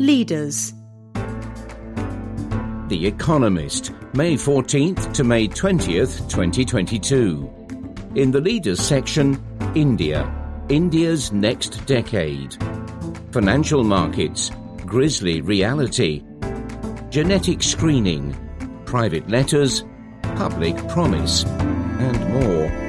Leaders. The Economist, May 14th to May 20th, 2022. In the Leaders section, India, India's next decade. Financial markets, grisly reality. Genetic screening, private letters, public promise, and more.